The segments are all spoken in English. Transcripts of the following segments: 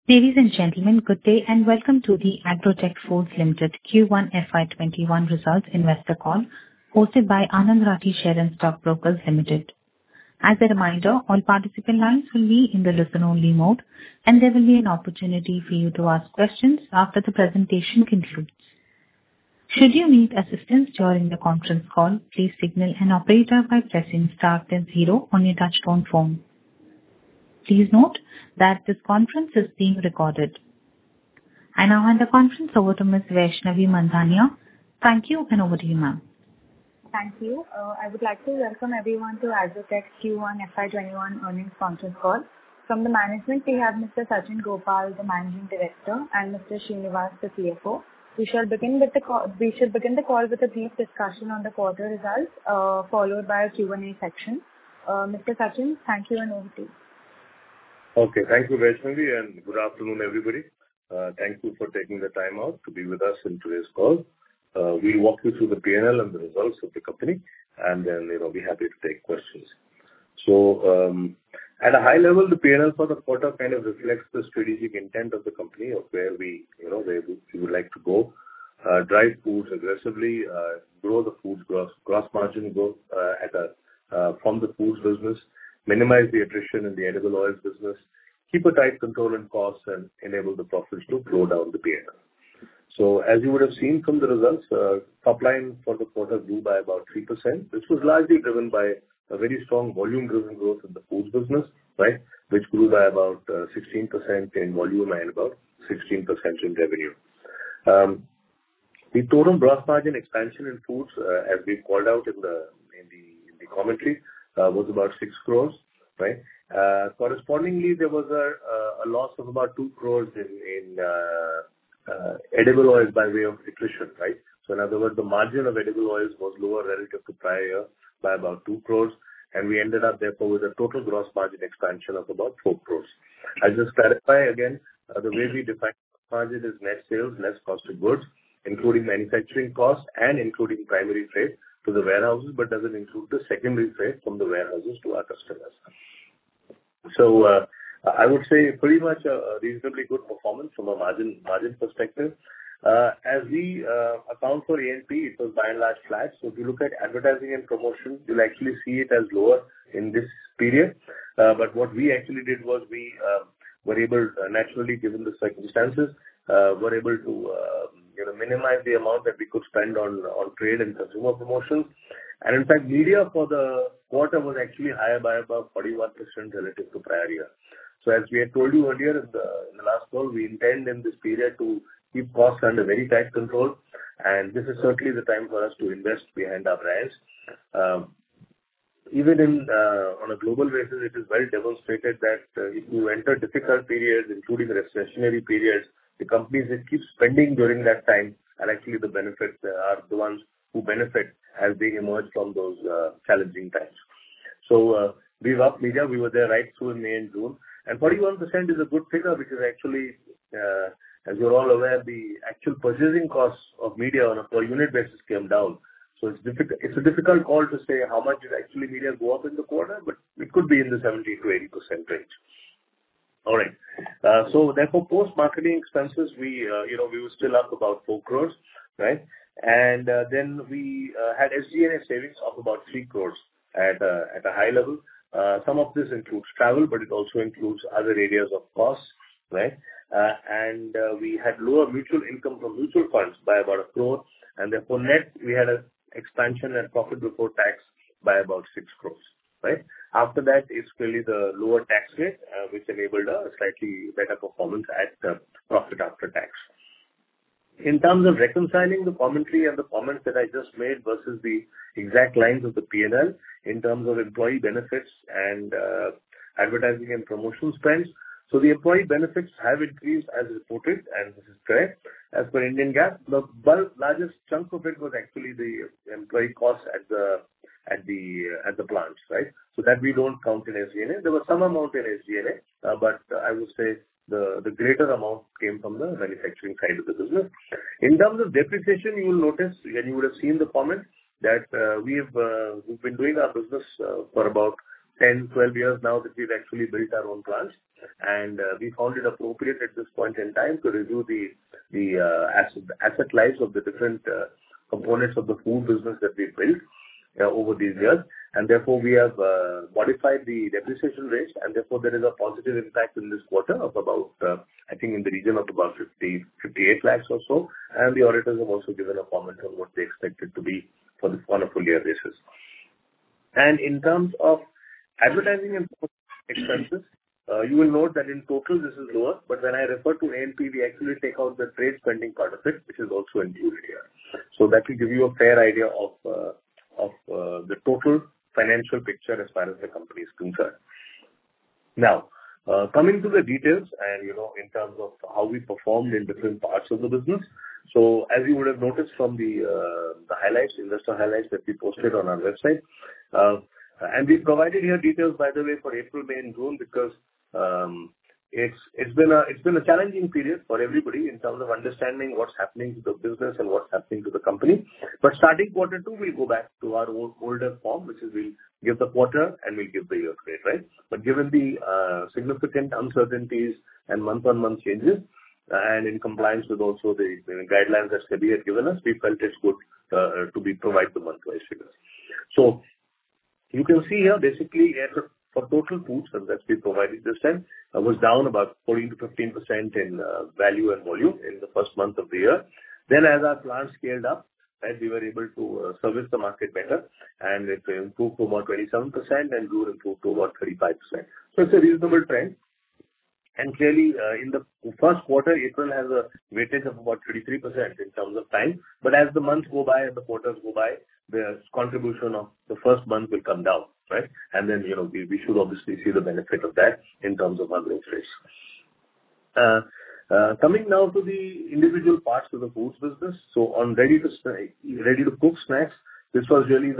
Ladies and gentlemen, good day and welcome to the Agrotech Foods Limited Q1 FY21 Results Investor Call hosted by Anand Rathi Share and Stock Brokers Limited. As a reminder, all participant lines will be in the listen-only mode, and there will be an opportunity for you to ask questions after the presentation concludes. Should you need assistance during the conference call, please signal an operator by pressing star then 0 on your touchtone phone. Please note that this conference is being recorded. I now hand the conference over to Ms. Vaishnavi Mandhaniya. Thank you, and over to you, ma'am. Thank you. I would like to welcome everyone to Agrotech Q1 FY21 earnings conference call. From the management, we have Mr. Sachin Gopal, the Managing Director, and Mr. Srinivas, the CFO. We shall begin the call with a brief discussion on the quarter results, followed by a Q&A section. Mr. Sachin, thank you, and over to you. Okay, thank you, Vaishnavi, and good afternoon, everybody. Thank you for taking the time out to be with us in today's call. We'll walk you through the P&L and the results of the company, and then be happy to take questions. So, at a high level, the P&L for the quarter kind of reflects the strategic intent of the company of where we would like to go, drive foods aggressively, grow the foods gross margin growth from the foods business, minimize the attrition in the edible oils business, keep a tight control on costs, and enable the profits to flow down the P&L. So, as you would have seen from the results, top line for the quarter grew by about 3%. This was largely driven by a very strong volume-driven growth in the foods business, right, which grew by about 16% in volume and about 16% in revenue. The total gross margin expansion in foods, as we called out in the commentary, was about 6 crores, right? Correspondingly, there was a loss of about 2 crores in edible oils by way of attrition, right? So, in other words, the margin of edible oils was lower relative to prior year by about 2 crores, and we ended up therefore with a total gross margin expansion of about 4 crores. I'll just clarify again, the way we define margin is net sales, less cost of goods, including manufacturing costs and including primary freight to the warehouses, but doesn't include the secondary freight from the warehouses to our customers. So, I would say pretty much a reasonably good performance from a margin perspective. As we account for A&P, it was by and large flat. So, if you look at advertising and promotion, you'll actually see it as lower in this period. But what we actually did was we were able, naturally given the circumstances, were able to minimize the amount that we could spend on trade and consumer promotions. And in fact, media for the quarter was actually higher by about 41% relative to prior year. So, as we had told you earlier in the last call, we intend in this period to keep costs under very tight control, and this is certainly the time for us to invest behind our brands. Even on a global basis, it is well demonstrated that if you enter difficult periods, including recessionary periods, the companies that keep spending during that time are actually the ones who benefit as they emerge from those challenging times. So, we upped media. We were there right through in May and June. And 41% is a good figure because actually, as you're all aware, the actual purchasing costs of media on a per unit basis came down. So, it's a difficult call to say how much did actually media go up in the quarter, but it could be in the 70 to 80% range. All right. So, therefore, post-marketing expenses, we were still up about 4 crores, right? And then we had SG&A savings of about 3 crores at a high level. Some of this includes travel, but it also includes other areas of costs, right? And we had lower mutual income from mutual funds by about 1 crore, and therefore net we had an expansion and profit before tax by about 6 crores, right? After that, it's clearly the lower tax rate, which enabled a slightly better performance at profit after tax. In terms of reconciling the commentary and the comments that I just made versus the exact lines of the P&L in terms of employee benefits and advertising and promotion spends, so the employee benefits have increased as reported, and this is correct. As per Indian GAAP, the largest chunk of it was actually the employee costs at the plants, right? So that we don't count in SG&A. There was some amount in SG&A, but I would say the greater amount came from the manufacturing side of the business. In terms of depreciation, you will notice, and you would have seen the comment, that we've been doing our business for about 10, 12 years now that we've actually built our own plants, and we found it appropriate at this point in time to review the asset lives of the different components of the food business that we've built over these years. And therefore, we have modified the depreciation rates, and therefore there is a positive impact in this quarter of about, I think in the region of about 58 lakhs or so. And the auditors have also given a comment on what they expect it to be on a full year basis. And in terms of advertising and expenses, you will note that in total this is lower, but when I refer to A&P, we actually take out the trade spending part of it, which is also included here. So that will give you a fair idea of the total financial picture as far as the company is concerned. Now, coming to the details and, in terms of how we performed in different parts of the business. So as you would have noticed from the highlights, investor highlights that we posted on our website, and we provided here details, by the way, for April, May and June, because it's been a challenging period for everybody in terms of understanding what's happening to the business and what's happening to the company. But starting quarter 2, we'll go back to our older form, which is we'll give the quarter and we'll give the year to date, right? But given the significant uncertainties and month-on-month changes, and in compliance with also the guidelines that SEBI had given us, we felt it's good to provide the month-wise figures. So you can see here, basically, for total foods, and that's we provided this time, was down about 14 to 15% in value and volume in the first month of the year. Then as our plants scaled up, right, we were able to service the market better, and it improved to about 27% and grew improved to about 35%. So it's a reasonable trend. And clearly, in the first quarter, April has a weightage of about 33% in terms of time. But as the months go by and the quarters go by, the contribution of the first month will come down, right? And then, we should obviously see the benefit of that in terms of our growth rates. Coming now to the individual parts of the foods business. So on ready to cook snacks, this was really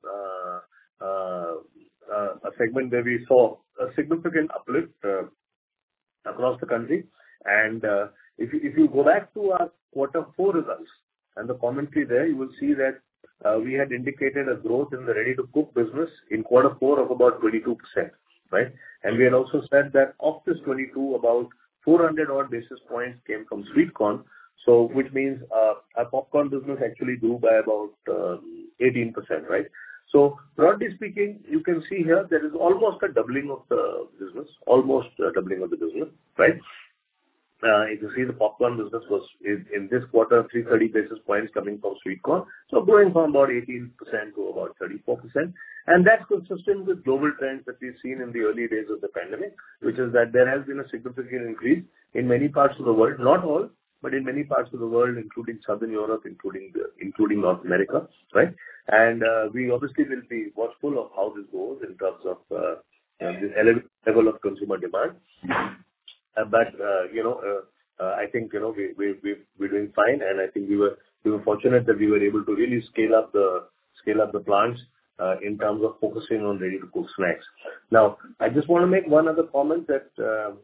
a segment where we saw a significant uplift across the country. And if you go back to our quarter 4 results and the commentary there, you will see that we had indicated a growth in the ready-to-cook business in quarter 4 of about 22%, right? And we had also said that of this 22, about 400 odd basis points came from sweet corn. So which means our popcorn business actually grew by about 18%, right? So broadly speaking, you can see here there is almost a doubling of the business, right? If you see the popcorn business was in this quarter, 330 basis points coming from sweet corn. So going from about 18% to about 34%. And that's consistent with global trends that we've seen in the early days of the pandemic, which is that there has been a significant increase in many parts of the world, not all, but in many parts of the world, including Southern Europe, including North America, right? And we obviously will be watchful of how this goes in terms of this elevated level of consumer demand. But I think we're doing fine, and I think we were fortunate that we were able to really scale up the plants in terms of focusing on ready to cook snacks. Now, I just want to make one other comment that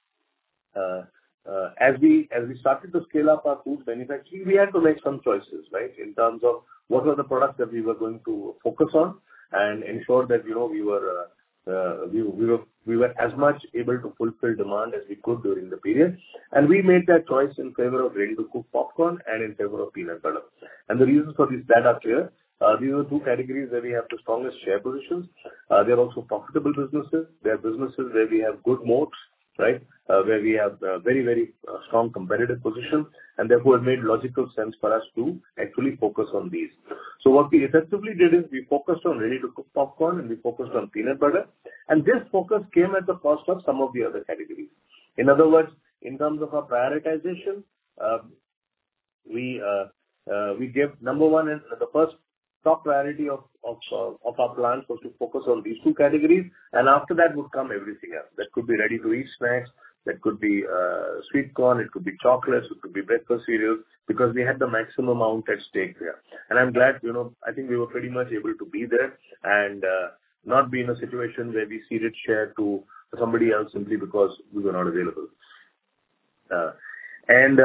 as we started to scale up our foods manufacturing, we had to make some choices, right, in terms of what were the products that we were going to focus on and ensure that we were as much able to fulfill demand as we could during the period. And we made that choice in favor of ready-to-cook popcorn and in favor of peanut butter. And the reasons for this that are clear. These are two categories where we have the strongest share positions. They're also profitable businesses. They're businesses where we have good moats, right, where we have very, very strong competitive position. And therefore, it made logical sense for us to actually focus on these. So what we effectively did is we focused on ready-to-cook popcorn and we focused on peanut butter. And this focus came at the cost of some of the other categories. In other words, in terms of our prioritization, we gave number one and the first top priority of our plans was to focus on these two categories. And after that would come everything else. That could be ready-to-eat snacks. That could be sweet corn. It could be chocolates. It could be breakfast cereals, because we had the maximum amount at stake there. And I'm glad, I think we were pretty much able to be there and not be in a situation where we ceded share to somebody else simply because we were not available.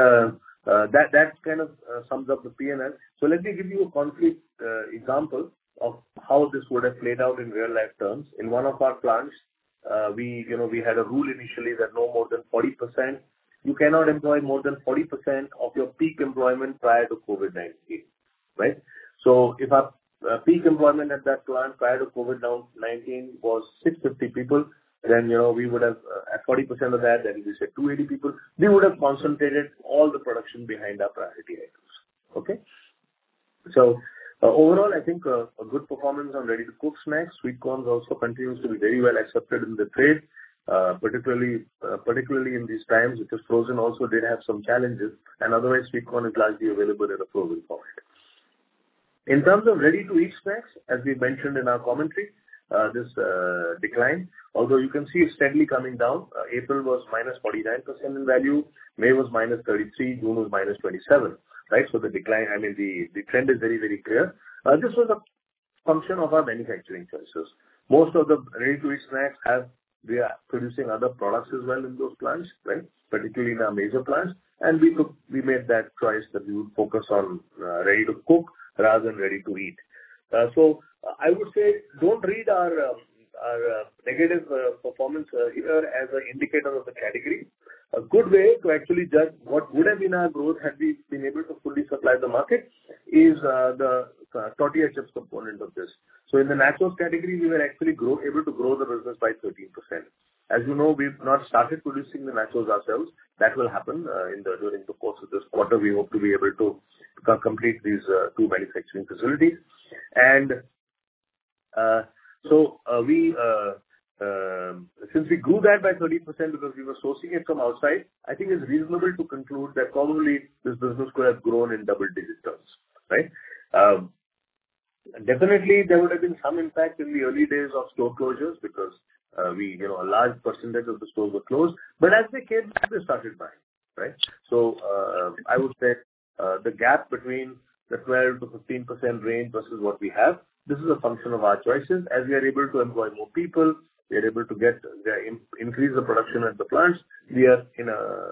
That kind of sums up the P&L. So let me give you a concrete example of how this would have played out in real life terms. In one of our plants, we had a rule initially that no more than 40%. You cannot employ more than 40% of your peak employment prior to COVID-19, right? So if our peak employment at that plant prior to COVID-19 was 650 people, then, we would have, at 40% of that, that is, we said 280 people, we would have concentrated all the production behind our priority items. Okay? So, overall, I think a good performance on ready-to-cook snacks. Sweet corns also continues to be very well accepted in the trade, particularly in these times, because frozen also did have some challenges, and otherwise sweet corn is largely available in a frozen format. In terms of ready-to-eat snacks, as we mentioned in our commentary, this decline, although you can see it steadily coming down. April was minus 49% in value, May was minus 33, June was minus 27. Right, so the decline, the trend is very, very clear. This was a function of our manufacturing choices. Most of the ready-to-eat snacks we are producing other products as well in those plants, right? Particularly in our major plants, and we made that choice that we would focus on ready to cook rather than ready to eat. So I would say don't read our negative performance here as an indicator of the category. A good way to actually judge what would have been our growth had we been able to fully supply the market is the tortilla chips component of this. So in the nachos category, we were actually able to grow the business by 13%. As you know, we've not started producing the nachos ourselves. That will happen during the course of this quarter. We hope to be able to complete these two manufacturing facilities. And since we grew that by 30% because we were sourcing it from outside, I think it's reasonable to conclude that probably this business could have grown in double-digit terms, right? Definitely, there would have been some impact in the early days of store closures because a large percentage of the stores were closed. But as they came back, they started buying, right? So I would say the gap between the 12 to 15% range versus what we have, this is a function of our choices. As we are able to employ more people, we are able to increase the production at the plants. We are in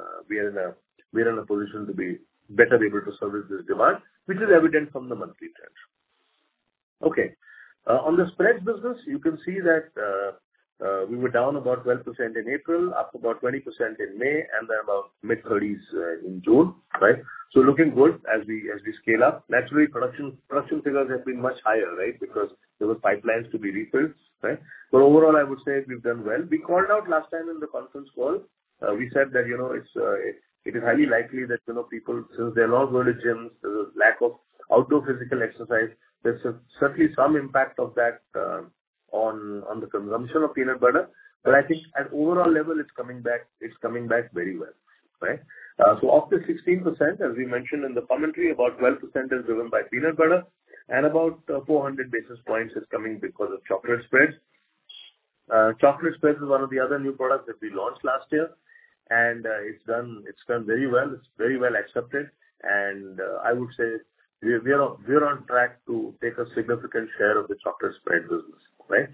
a position to be better able to service this demand, which is evident from the monthly trends. Okay, on the spreads business, you can see that we were down about 12% in April, up about 20% in May, and then about mid-30s in June, right? So looking good as we scale up. Naturally, production figures have been much higher, right? Because there were pipelines to be refilled, right? But overall, I would say we've done well. We called out last time in the conference call. We said that it is highly likely that people, since they're not going to gyms, there's a lack of outdoor physical exercise. There's certainly some impact of that on the consumption of peanut butter. But I think at overall level, it's coming back very well, right? So of the 16%, as we mentioned in the commentary, about 12% is driven by peanut butter, and about 400 basis points is coming because of chocolate spreads. Chocolate spreads is one of the other new products that we launched last year, and it's done very well. It's very well accepted, and I would say we're on track to take a significant share of the chocolate spread business, right?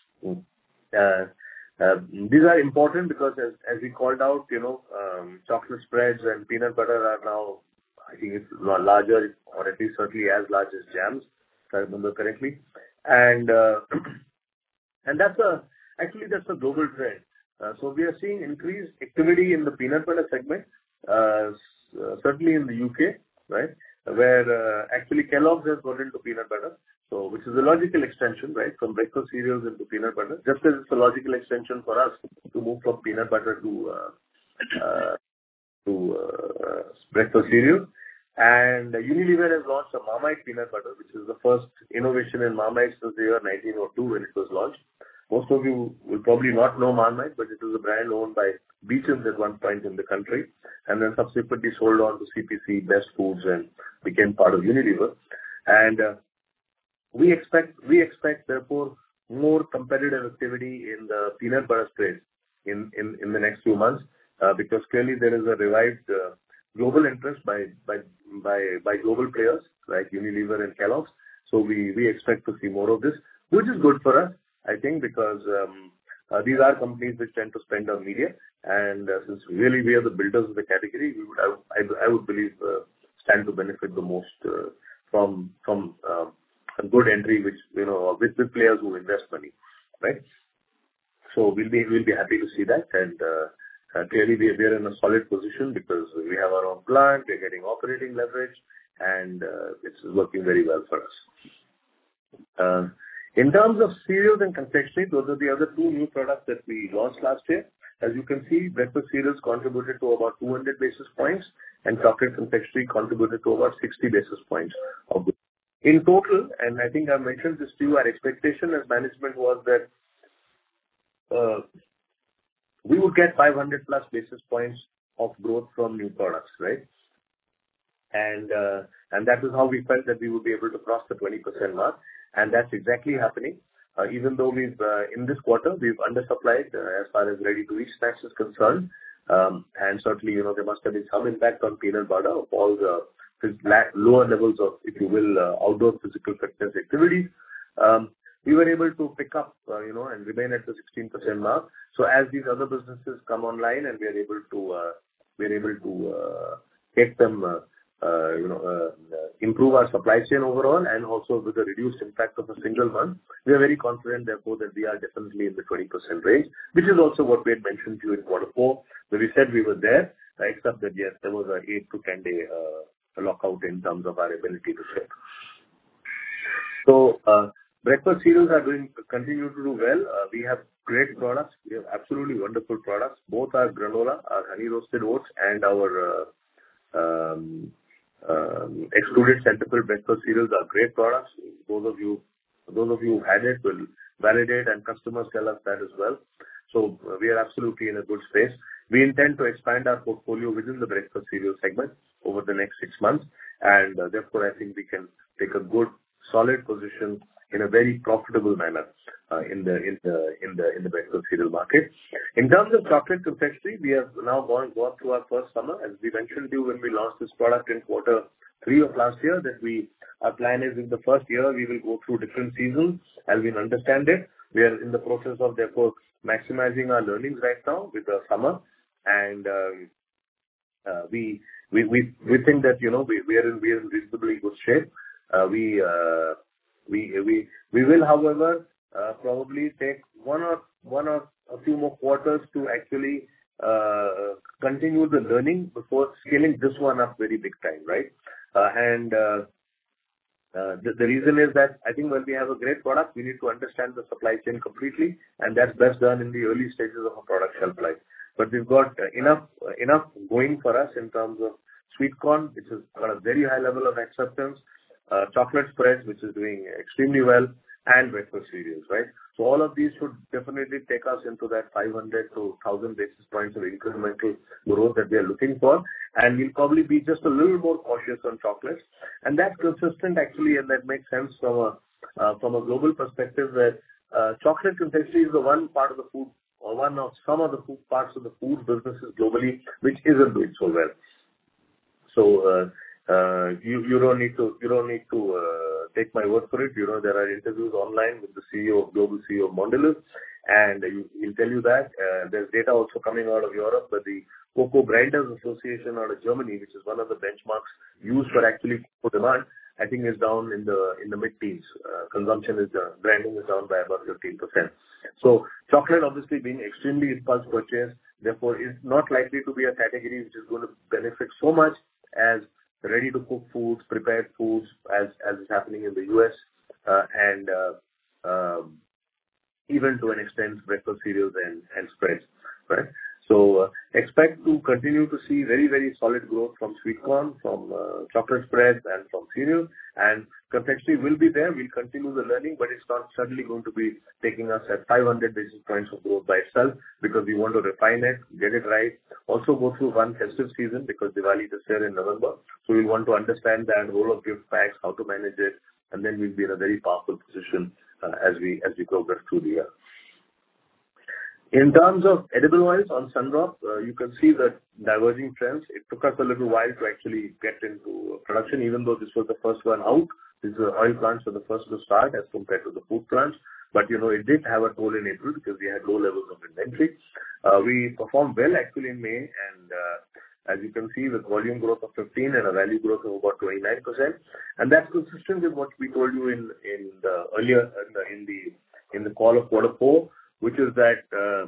These are important because as we called out, chocolate spreads and peanut butter are now, I think it's larger, or at least certainly as large as jams, if I remember correctly. And that's a global trend. So we are seeing increased activity in the peanut butter segment, certainly in the UK, right? Where actually Kellogg's has got into peanut butter, so which is a logical extension, right, from breakfast cereals into peanut butter. Just as it's a logical extension for us to move from peanut butter to breakfast cereal. And Unilever has launched a Marmite peanut butter, which is the first innovation in Marmite since the year 1902 when it was launched. Most of you will probably not know Marmite, but it was a brand owned by Beechams at one point in the country, and then subsequently sold on to CPC, Best Foods, and became part of Unilever. And we expect therefore more competitive activity in the peanut butter space in the next few months, because clearly there is a revived global interest by global players like Unilever and Kellogg's. So we expect to see more of this, which is good for us, I think, because these are companies which tend to spend on media, and since really we are the builders of the category, I would believe stand to benefit the most from a good entry, which, with players who invest money, right? So we'll be happy to see that. And clearly we are in a solid position because we have our own plant, we're getting operating leverage, and it's working very well for us. In terms of cereals and confectionery, those are the other two new products that we launched last year. As you can see, breakfast cereals contributed to about 200 basis points, and chocolate confectionery contributed to about 60 basis points of growth. In total, and I think I mentioned this to you, our expectation as management was that we would get 500 plus basis points of growth from new products, right? And that is how we felt that we would be able to cross the 20% mark, and that's exactly happening. Even though in this quarter, we've undersupplied as far as ready-to-eat snacks is concerned. And certainly, there must have been some impact on peanut butter of all the lower levels of, if you will, outdoor physical fitness activities. We were able to pick up, and remain at the 16% mark. So as these other businesses come online and we are able to get them, improve our supply chain overall, and also with the reduced impact of a single month, we are very confident, therefore, that we are definitely in the 20% range, which is also what we had mentioned to you in quarter 4, where we said we were there, except that, yes, there was an 8 to 10 day lockout in terms of our ability to ship. So, breakfast cereals continue to do well. We have great products. We have absolutely wonderful products. Both our granola, our honey roasted oats, and our extruded centerfold breakfast cereals are great products. Those of you who had it will validate, and customers tell us that as well. So we are absolutely in a good space. We intend to expand our portfolio within the breakfast cereal segment over the next 6 months, and therefore I think we can take a good, solid position in a very profitable manner in the breakfast cereal market. In terms of chocolate confectionery, we have now gone through our first summer. As we mentioned to you when we launched this product in quarter 3 of last year, that our plan is in the first year we will go through different seasons as we understand it. We are in the process of therefore maximizing our learnings right now with the summer, and we think that we are in reasonably good shape. We will, however, probably take one or a few more quarters to actually continue the learning before scaling this one up very big time, right? The reason is that I think when we have a great product, we need to understand the supply chain completely, and that's best done in the early stages of a product shelf life. But we've got enough going for us in terms of sweet corn, which has got a very high level of acceptance, chocolate spreads, which is doing extremely well, and breakfast cereals, right? So all of these should definitely take us into that 500 to 1,000 basis points of incremental growth that we are looking for. And we'll probably be just a little more cautious on chocolates. And that's consistent actually, and that makes sense from a global perspective, where chocolate confectionery is the one part of the food, or one of some of the food parts of the food businesses globally, which isn't doing so well. So you don't need to take my word for it. There are interviews online with the global CEO of Mondelez, and he'll tell you that. There's data also coming out of Europe, but the Cocoa Grinders Association out of Germany, which is one of the benchmarks used for actually cocoa demand, I think is down in the mid-teens. Grinding is down by about 15%. So chocolate obviously being extremely impulse purchase, therefore is not likely to be a category which is going to benefit so much as ready-to-cook foods, prepared foods, as is happening in the US, and even to an extent breakfast cereals and spreads, right? So expect to continue to see very, very solid growth from sweet corn, from chocolate spreads, and from cereals. And confectionery will be there. We'll continue the learning, but it's not suddenly going to be taking us at 500 basis points of growth by itself, because we want to refine it, get it right. Also go through one festive season, because Diwali is here in November. So we want to understand that role of gift packs, how to manage it, and then we'll be in a very powerful position as we progress through the year. In terms of edible oils on Sundrop, you can see the diverging trends. It took us a little while to actually get into production, even though this was the first one out. These oil plants were the first to start as compared to the food plants. But, it did have a toll in April because we had low levels of inventory. We performed well actually in May, and as you can see, with volume growth of 15 and a value growth of about 29%. And that's consistent with what we told you in the call of quarter four, which is that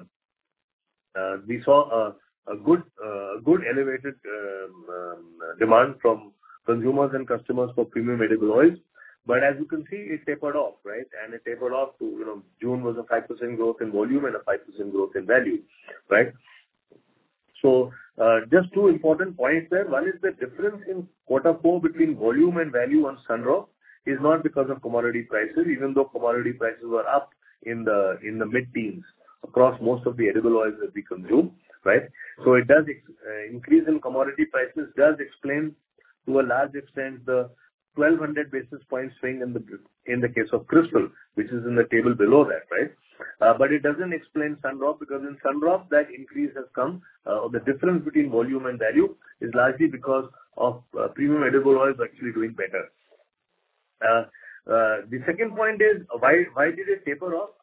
we saw a good elevated demand from consumers and customers for premium edible oils. But as you can see, it tapered off, right? And it tapered off to, June was a 5% growth in volume and a 5% growth in value, right? So just two important points there. One is the difference in quarter four between volume and value on Sunrock is not because of commodity prices, even though commodity prices were up in the mid-teens across most of the edible oils that we consume, right? So it does increase in commodity prices does explain to a large extent the 1,200 basis point swing in the case of Crystal, which is in the table below that, right? But it doesn't explain Sunrock, because in Sunrock that increase has come, the difference between volume and value is largely because of premium edible oils actually doing better. The second point is why did it taper off?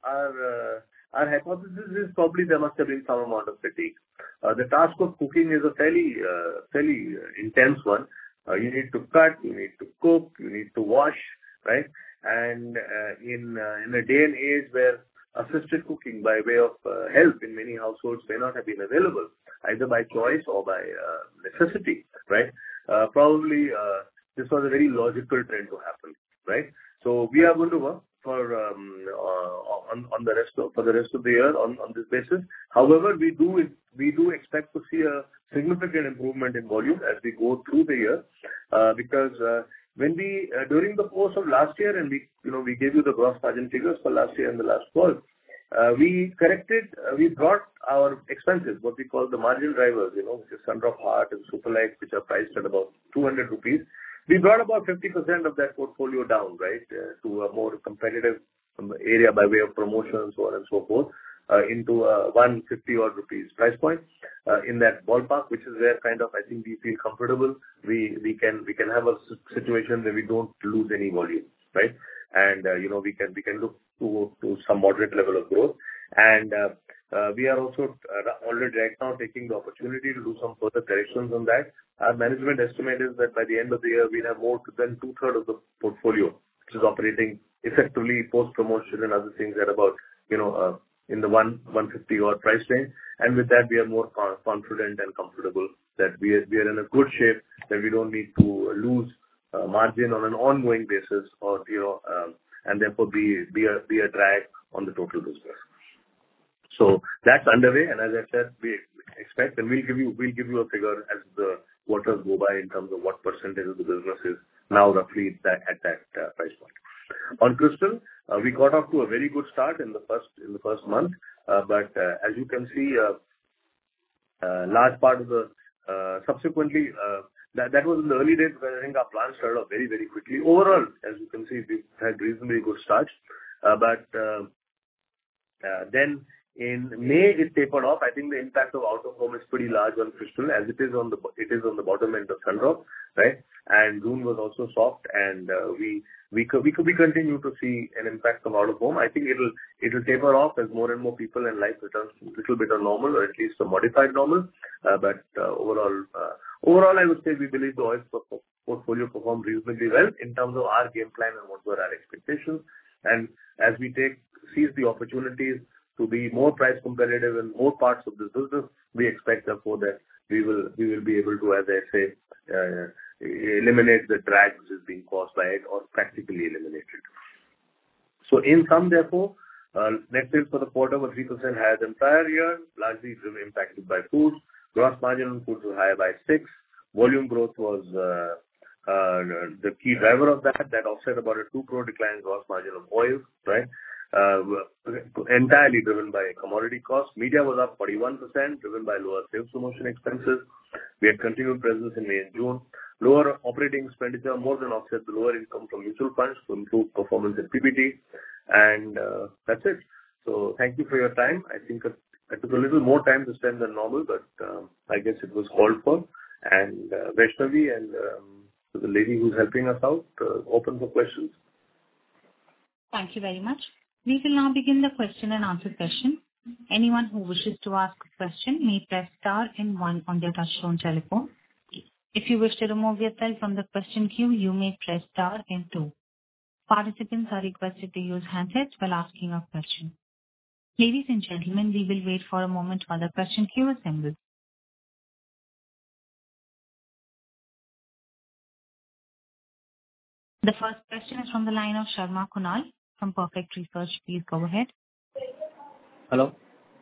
Our hypothesis is probably there must have been some amount of fatigue. The task of cooking is a fairly intense one. You need to cut, you need to cook, you need to wash, right? And in a day and age where assisted cooking by way of help in many households may not have been available, either by choice or by necessity, right? Probably this was a very logical trend to happen, right? So we are going to work for the rest of the year on this basis. However, we do expect to see a significant improvement in volume as we go through the year, because when we during the course of last year, and we gave you the gross margin figures for last year and the last call, we brought our expenses, what we call the margin drivers, which is Sunrock Heart and Superlite, which are priced at about 200 rupees. We brought about 50% of that portfolio down, right, to a more competitive area by way of promotion, so on and so forth, into 150 odd rupees price point, in that ballpark, which is where kind of I think we feel comfortable. We can have a situation where we don't lose any volume, right? And we can look to some moderate level of growth. And we are also already right now taking the opportunity to do some further corrections on that. Our management estimate is that by the end of the year, we'll have more than 2/3 of the portfolio, which is operating effectively post-promotion and other things at about, in the 150 odd price range. And with that, we are more confident and comfortable that we are in a good shape, that we don't need to lose margin on an ongoing basis, or and therefore be a drag on the total business. So that's underway, and as I said, we expect, and we'll give you a figure as the quarters go by in terms of what percentage of the business is now roughly at that price point. On Crystal, we got off to a very good start in the first month, but as you can see, large part of the subsequently that was in the early days when I think our plans started off very, very quickly. Overall, as you can see, we've had reasonably good starts, but then in May it tapered off. I think the impact of out of home is pretty large on Crystal, as it is on the bottom end of Sunrock, right? And June was also soft, and we continue to see an impact of out of home. I think it'll taper off as more and more people and life returns to a little bit of normal, or at least a modified normal. But overall, I would say we believe the oil portfolio performed reasonably well in terms of our game plan and what were our expectations. And as we seize the opportunities to be more price competitive in more parts of this business, we expect therefore that we will be able to, as I say, eliminate the drag which is being caused by it, or practically eliminate it. So in sum, therefore, net sales for the quarter were 3% higher than prior year, largely impacted by foods. Gross margin on foods was higher by 6%. Volume growth was the key driver of that offset about a 2 crore decline in gross margin of oils, right? Entirely driven by commodity costs. Media was up 41%, driven by lower sales promotion expenses. We had continued presence in May and June. Lower operating expenditure more than offset the lower income from mutual funds to improve performance at PBT. And that's it. So thank you for your time. I think I took a little more time to spend than normal, but I guess it was called for. And Vaishnavi and the lady who's helping us out, open for questions. Thank you very much. We will now begin the question and answer session. Anyone who wishes to ask a question may press star and one on their touchtone telephone. If you wish to remove yourself from the question queue, you may press star and two. Participants are requested to use handsets while asking a question. Ladies and gentlemen, we will wait for a moment while the question queue assembles. The first question is from the line of Sharma Kunal from Perfect Research. Please go ahead. Hello.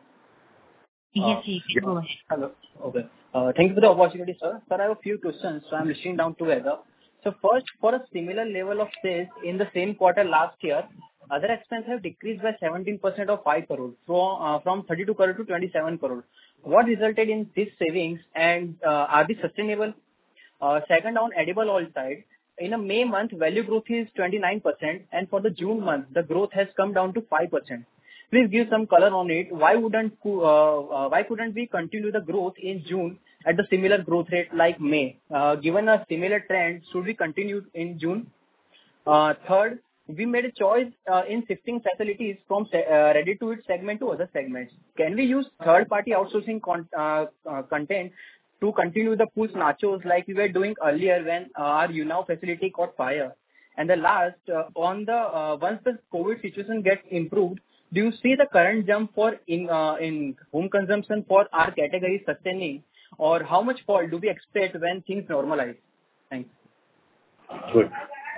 Yes, you can go ahead. Hello. Okay. Thank you for the opportunity, sir. Sir, I have a few questions, so I'm listing down together. So first, for a similar level of sales in the same quarter last year, other expenses have decreased by 17% or 5 crore from 32 crore to 27 crore. What resulted in these savings, and are these sustainable? Second, on edible oil side, in a May month, value growth is 29%, and for the June month, the growth has come down to 5%. Please give some color on it. Why couldn't we continue the growth in June at the similar growth rate like May? Given a similar trend, should we continue in June? Third, we made a choice in shifting facilities from ready-to-eat segment to other segments. Can we use third-party outsourcing content to continue the Pulse Nachos like we were doing earlier when our Unnao facility caught fire? And the last, once the COVID situation gets improved, do you see the current jump in home consumption for our category sustaining, or how much fall do we expect when things normalize? Thanks. Good.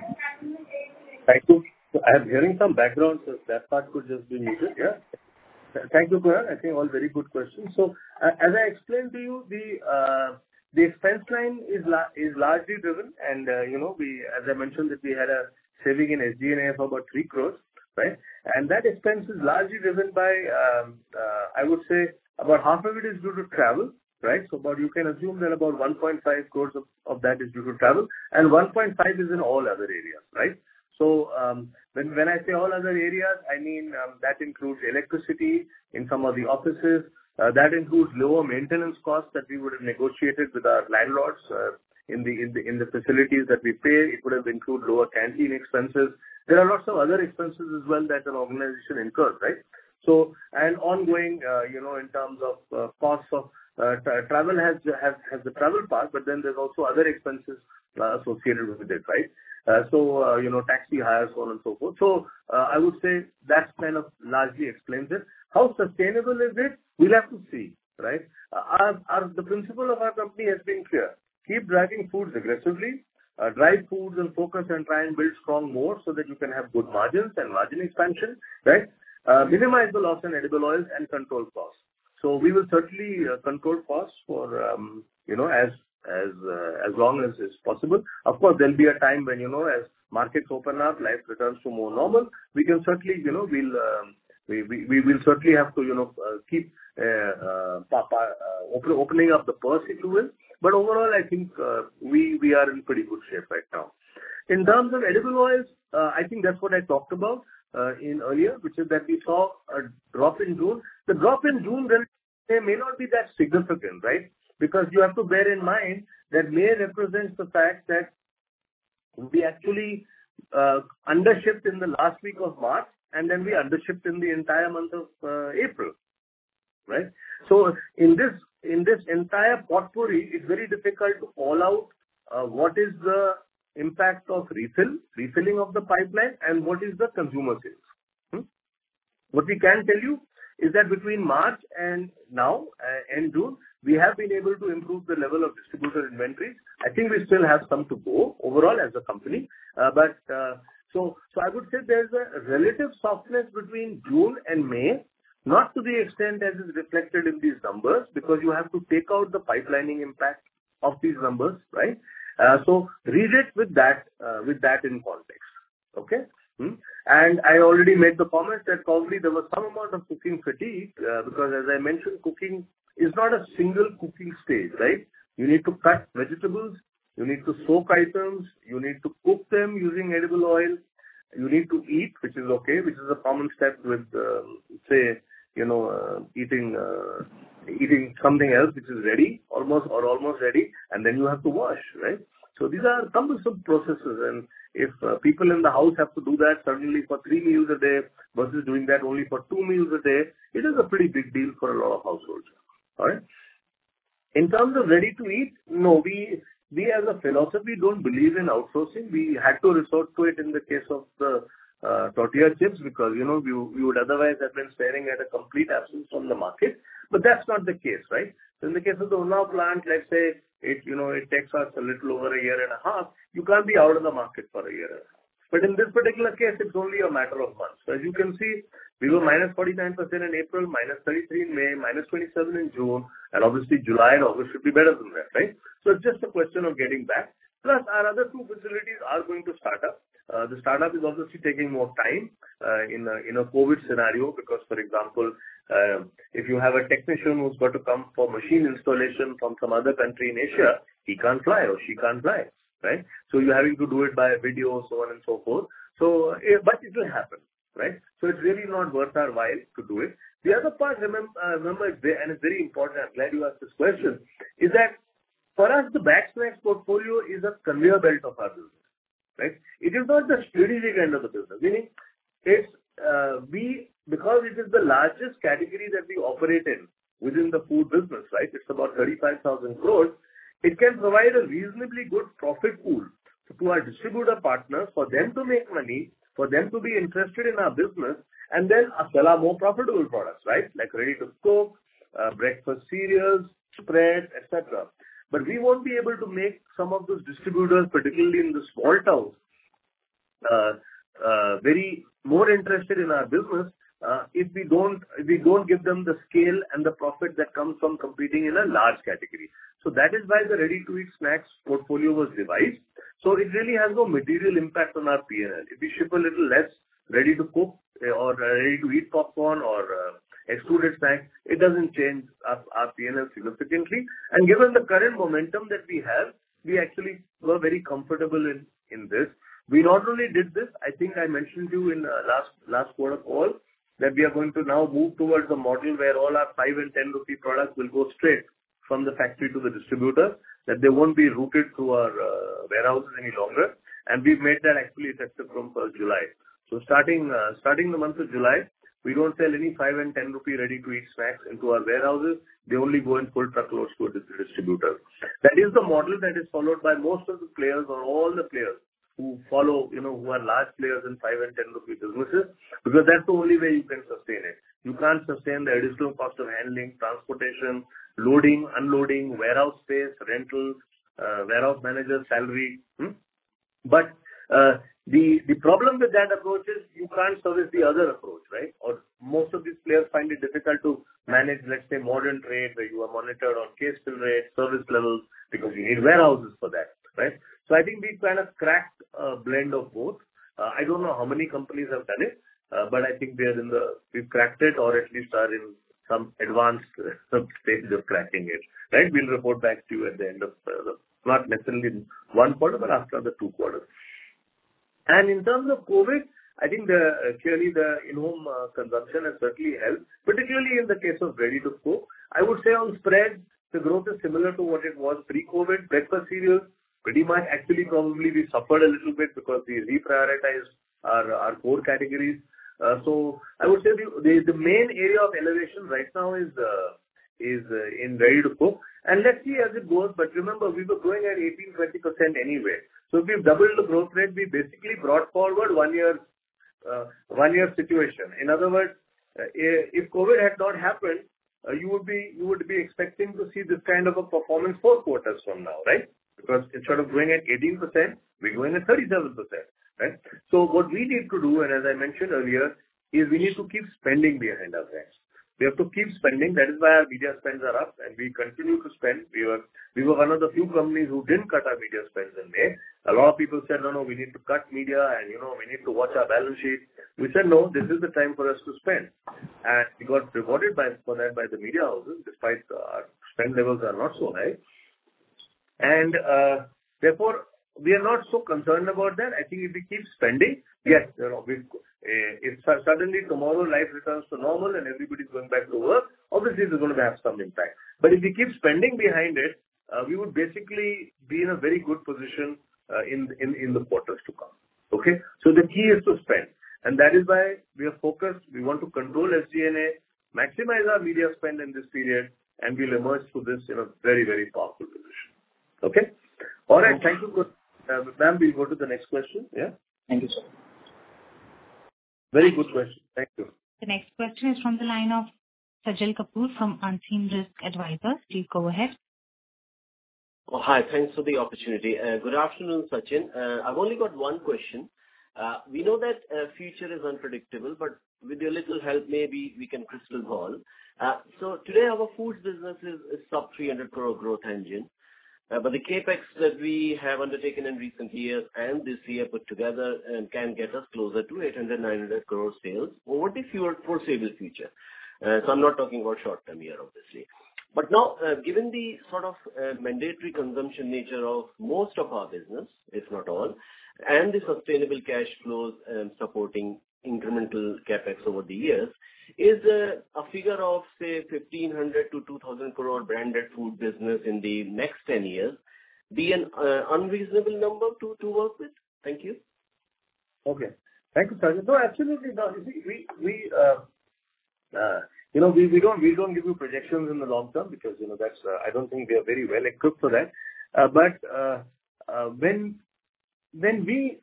Thank you. So I am hearing some background, so that part could just be muted. Yeah. Thank you, Kunal. I think all very good questions. So as I explained to you, the expense line is largely driven, and as I mentioned that we had a saving in SG&A of about 3 crores. Right? And that expense is largely driven by, I would say, about half of it is due to travel, right? So you can assume that about 1.5 crores of that is due to travel, and 1.5 is in all other areas, right? So when I say all other areas, I mean that includes electricity in some of the offices. That includes lower maintenance costs that we would have negotiated with our landlords in the facilities that we pay. It would have included lower canteen expenses. There are lots of other expenses as well that an organization incurs, right? So, and ongoing, in terms of costs of travel has the travel part, but then there's also other expenses associated with it, right? Taxi hires, so on and so forth. So, I would say that kind of largely explains it. How sustainable is it? We'll have to see, right? The principle of our company has been clear. Keep driving foods aggressively. Drive foods and focus and try and build strong more so that you can have good margins and margin expansion, right? Minimize the loss in edible oils and control costs. So we will certainly control costs for as long as is possible. Of course, there'll be a time when as markets open up, life returns to more normal. We can certainly we will certainly have to keep opening up the purse, if you will. But overall, I think we are in pretty good shape right now. In terms of edible oils, I think that's what I talked about in earlier, which is that we saw a drop in June. The drop in June may not be that significant, right? Because you have to bear in mind that May represents the fact that we actually undershipped in the last week of March, and then we undershipped in the entire month of April, right? So in this entire potpourri, it's very difficult to call out what is the impact of refilling of the pipeline, and what is the consumer sales. What we can tell you is that between March and now, and June, we have been able to improve the level of distributor inventories. I think we still have some to go overall as a company. So I would say there's a relative softness between June and May, not to the extent as is reflected in these numbers, because you have to take out the pipelining impact of these numbers, right? So read it with that in context. Okay? And I already made the comment that probably there was some amount of cooking fatigue, because as I mentioned, cooking is not a single cooking stage, right? You need to cut vegetables, you need to soak items, you need to cook them using edible oil, you need to eat, which is okay, which is a common step with, eating something else which is ready, almost ready, and then you have to wash, right? So these are cumbersome processes, and if people in the house have to do that suddenly for 3 meals a day versus doing that only for 2 meals a day, it is a pretty big deal for a lot of households. All right. In terms of ready to eat, no, we as a philosophy don't believe in outsourcing. We had to resort to it in the case of the tortilla chips because, we would otherwise have been staring at a complete absence from the market. But that's not the case, right? So in the case of the Unnao plant, let's say it takes us a little over a year and a half. You can't be out of the market for a year and a half. But in this particular case, it's only a matter of months. So as you can see, we were minus 49% in April, minus 33 in May, minus 27 in June, and obviously July and August should be better than that, right? So it's just a question of getting back. Plus, our other two facilities are going to start up. The startup is obviously taking more time in a COVID scenario because, for example, if you have a technician who's got to come for machine installation from some other country in Asia, he can't fly or she can't fly, right? So you're having to do it by video, so on and so forth. So, but it will happen, right? So it's really not worth our while to do it. The other part, remember, and it's very important, I'm glad you asked this question, is that for us, the back snacks portfolio is a conveyor belt of our business, right? It is not the strategic end of the business, meaning it's, because it is the largest category that we operate in within the food business, right? It's about 35,000 crores. It can provide a reasonably good profit pool to our distributor partners for them to make money, for them to be interested in our business, and then sell our more profitable products, right? Like ready to cook, breakfast cereals, spreads, etc. But we won't be able to make some of those distributors, particularly in the small towns, very more interested in our business if we don't give them the scale and the profit that comes from competing in a large category. So that is why the ready-to-eat snacks portfolio was devised. So it really has no material impact on our P&L. If we ship a little less ready-to-cook or ready-to-eat popcorn or extruded snacks, it doesn't change our P&L significantly. And given the current momentum that we have, we actually were very comfortable in this. We not only did this, I think I mentioned to you in last quarter call that we are going to now move towards a model where all our 5 and 10 rupee products will go straight from the factory to the distributor, that they won't be routed through our warehouses any longer. And we've made that actually effective from 1st July. So starting the month of July, we don't sell any 5 and 10 rupee ready-to-eat snacks into our warehouses. They only go in full truckloads to the distributor. That is the model that is followed by most of the players or all the players who follow, who are large players in 5 and 10 rupee businesses, because that's the only way you can sustain it. You can't sustain the additional cost of handling, transportation, loading, unloading, warehouse space, rental, warehouse manager salary. But the problem with that approach is you can't service the other approach, right? Or most of these players find it difficult to manage, let's say, modern trade where you are monitored on case fill rate, service levels, because you need warehouses for that, right? So I think we kind of cracked a blend of both. I don't know how many companies have done it, but I think we've cracked it, or at least are in some advanced stage of cracking it, right? We'll report back to you at the end of not necessarily in one quarter, but after the 2 quarters. And in terms of COVID, I think clearly the in-home consumption has certainly helped, particularly in the case of ready-to-cook. I would say on spreads, the growth is similar to what it was pre-COVID. Breakfast cereals, pretty much actually probably we suffered a little bit because we reprioritized our core categories. So I would say the main area of elevation right now is in ready-to-cook. And let's see as it goes. But remember, we were growing at 18-20% anyway. So if we've doubled the growth rate, we basically brought forward 1 year situation. In other words, if COVID had not happened, you would be expecting to see this kind of a performance 4 quarters from now, right? Because instead of growing at 18%, we're growing at 37%, right? So what we need to do, and as I mentioned earlier, is we need to keep spending behind our brands. We have to keep spending. That is why our media spends are up, and we continue to spend. We were one of the few companies who didn't cut our media spends in May. A lot of people said, no, we need to cut media, and we need to watch our balance sheet. We said, no, this is the time for us to spend, and we got rewarded for that by the media houses, despite our spend levels are not so high, and therefore we are not so concerned about that. I think if we keep spending, yes, if suddenly tomorrow life returns to normal and everybody's going back to work, obviously it's going to have some impact. But if we keep spending behind it, we would basically be in a very good position in the quarters to come. Okay? So the key is to spend, and that is why we are focused. We want to control SG&A, maximize our media spend in this period, and we'll emerge through this in a very, very powerful position. Okay? All right. Thank you. Ma'am, we'll go to the next question. Yeah? Thank you, sir. Very good question. Thank you. The next question is from the line of Sajal Kapoor from Unseen Risk Advisors. Please go ahead. Oh, hi. Thanks for the opportunity. Good afternoon, Sachin. I've only got one question. We know that future is unpredictable, but with your little help, maybe we can crystal ball. So today, our foods business is sub 300 crore growth engine. But the capex that we have undertaken in recent years and this year put together can get us closer to 800-900 crore sales over the foreseeable future. So I'm not talking about short-term here, obviously. But now, given the sort of mandatory consumption nature of most of our business, if not all, and the sustainable cash flows supporting incremental capex over the years, is a figure of, say, 1,500 to 2,000 crore branded food business in the next 10 years be an unreasonable number to work with? Thank you. Okay. Thank you, Sajal. No, absolutely not. You see, we don't give you projections in the long term because, that's, I don't think we are very well equipped for that. But when we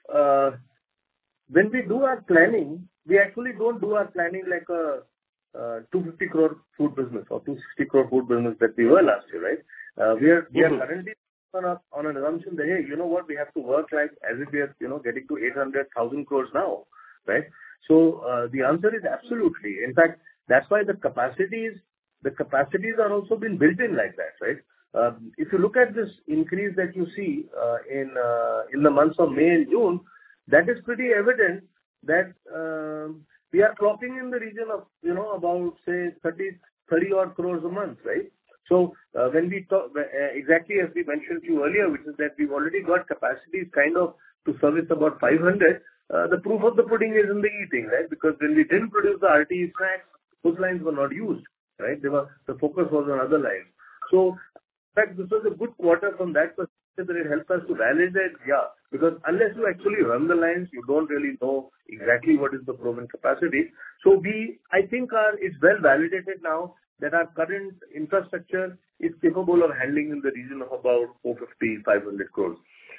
do our planning, we actually don't do our planning like a 250 crore food business or 260 crore food business that we were last year, right? We are currently on an assumption that, hey, you know what, we have to work like as if we are, getting to 800,000 crores now, right? So the answer is absolutely. In fact, that's why the capacities are also been built in like that, right? If you look at this increase that you see in the months of May and June, that is pretty evident that we are clocking in the region of, about, say, 30 odd crores a month, right? So when we talk, exactly as we mentioned to you earlier, which is that we've already got capacities kind of to service about 500, the proof of the pudding is in the eating, right? Because when we didn't produce the RTE snacks, those lines were not used, right? The focus was on other lines. So, in fact, this was a good quarter from that perspective that it helped us to validate, because unless you actually run the lines, you don't really know exactly what is the proven capacity. So I think it's well validated now that our current infrastructure is capable of handling in the region of about 450, 500 crores.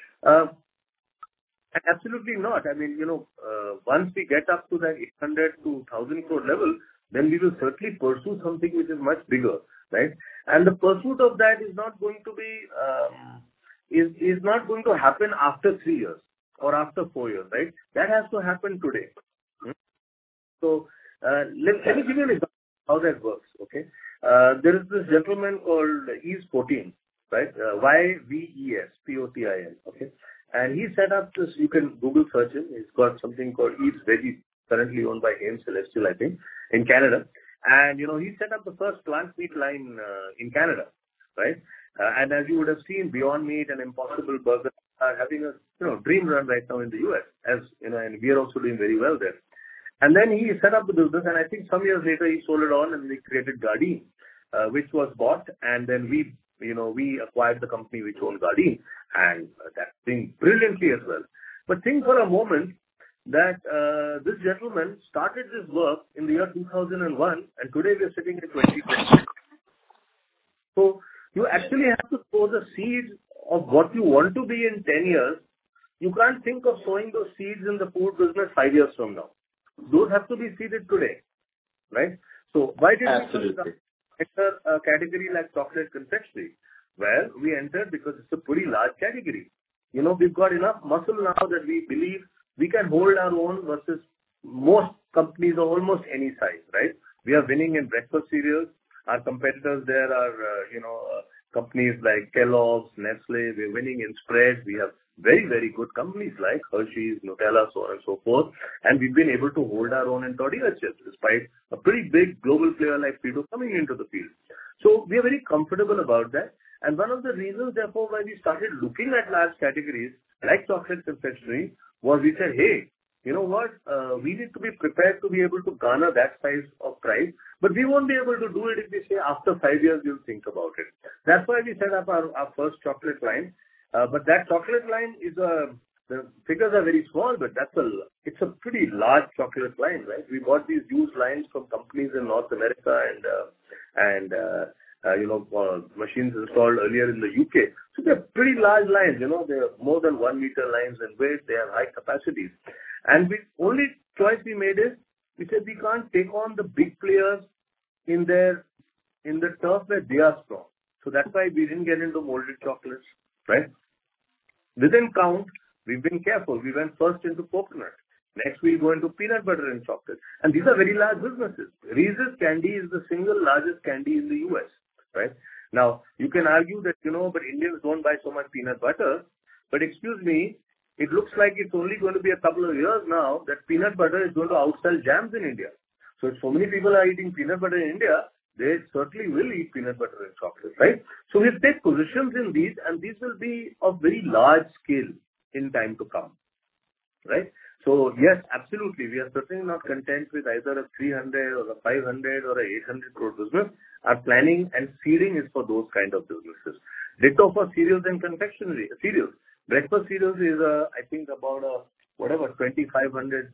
Absolutely not. I mean, once we get up to that 800 to 1,000 crore level, then we will certainly pursue something which is much bigger, right? And the pursuit of that is not going to be, is not going to happen after 3 years or after 4 years, right? That has to happen today. So let me give you an example of how that works, okay? There is this gentleman called Yves Potin, right? YVES, POTIN, okay? And he set up this, you can Google search him. He's got something called Yves Veggie, currently owned by Aim Celestial, I think, in Canada. And, he set up the first plant meat line in Canada, right? And as you would have seen, Beyond Meat and Impossible Burger are having a, dream run right now in the US, as, and we are also doing very well there. And then he set up the business, and I think some years later he sold it on and we created Gardein, which was bought, and then we acquired the company which owned Gardein, and that's doing brilliantly as well. But think for a moment that this gentleman started this work in the year 2001, and today we are sitting in 2020. So you actually have to sow the seeds of what you want to be in 10 years. You can't think of sowing those seeds in the food business 5 years from now. Those have to be seeded today, right? So why did we enter a category like chocolate confectionery? Well, we entered because it's a pretty large category. We've got enough muscle now that we believe we can hold our own versus most companies of almost any size, right? We are winning in breakfast cereals. Our competitors there are, companies like Kellogg's, Nestle. We're winning in spreads. We have very, very good companies like Hershey's, Nutella, so on and so forth. And we've been able to hold our own in tortilla chips despite a pretty big global player like Frito coming into the field. So we are very comfortable about that. And one of the reasons, therefore, why we started looking at large categories like chocolate confectionery was we said, hey, you know what, we need to be prepared to be able to garner that size of price, but we won't be able to do it if we say after 5 years we'll think about it. That's why we set up our first chocolate line. But that chocolate line is the figures are very small, but it's a pretty large chocolate line, right? We bought these huge lines from companies in North America and machines installed earlier in the UK. So they're pretty large lines, they're more than 1 meter lines in weight. They have high capacities. And the only choice we made is, we said we can't take on the big players in the turf where they are strong. So that's why we didn't get into molded chocolates, right? Within Count, we've been careful. We went first into coconut. Next, we'll go into peanut butter and chocolate. And these are very large businesses. Reese's candy is the single largest candy in the US, right? Now, you can argue that, but Indians don't buy so much peanut butter. But excuse me, it looks like it's only going to be a couple of years now that peanut butter is going to outsell jams in India. So if so many people are eating peanut butter in India, they certainly will eat peanut butter and chocolate, right? So we'll take positions in these, and these will be of very large scale in time to come, right? So yes, absolutely, we are certainly not content with either a 300 or a 500 or a 800 crore business. Our planning and seeding is for those kind of businesses. Ditto for cereals and confectionery. Cereals. Breakfast cereals is, I think, about 2,500,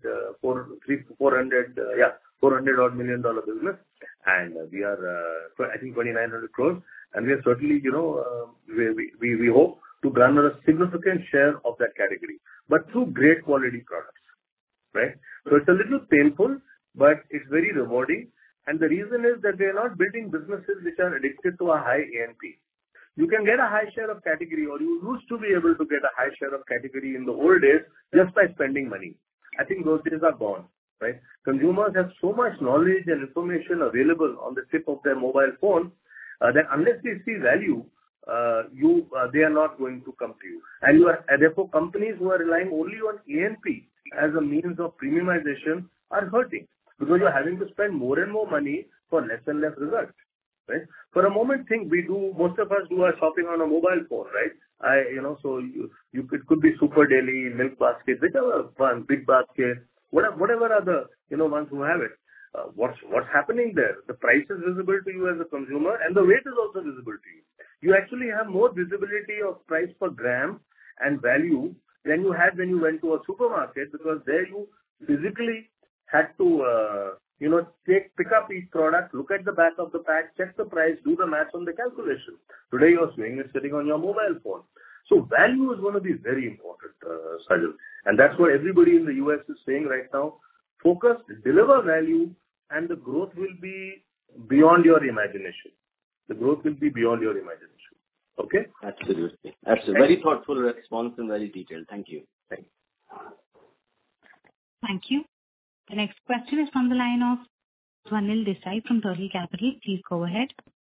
$400 odd million business, and we are, I think, 2,900 crores, and we are certainly, we hope to garner a significant share of that category, but through great quality products, right? So it's a little painful, but it's very rewarding, and the reason is that we are not building businesses which are addicted to a high A&P. You can get a high share of category, or you used to be able to get a high share of category in the old days just by spending money. I think those days are gone, right? Consumers have so much knowledge and information available on the tip of their mobile phone that unless they see value, they are not going to come to you. And therefore, companies who are relying only on A&P as a means of premiumization are hurting, because you're having to spend more and more money for less and less results. Right? For a moment, most of us do our shopping on a mobile phone, right? So it could be Super Daily, Milk Basket, whichever one, Big Basket, whatever are the, ones who have it. What's happening there? The price is visible to you as a consumer, and the weight is also visible to you. You actually have more visibility of price per gram and value than you had when you went to a supermarket, because there you physically had to, pick up each product, look at the back of the pack, check the price, do the math on the calculation. Today, your swing is sitting on your mobile phone. So value is going to be very important, Sajal. And that's what everybody in the US is saying right now. Focus, deliver value, and the growth will be beyond your imagination. The growth will be beyond your imagination. Okay? Absolutely. Very thoughtful response and very detailed. Thank you. Thank you. Thank you. The next question is from the line of Dhwanil Desai from Turtle Capital. Please go ahead.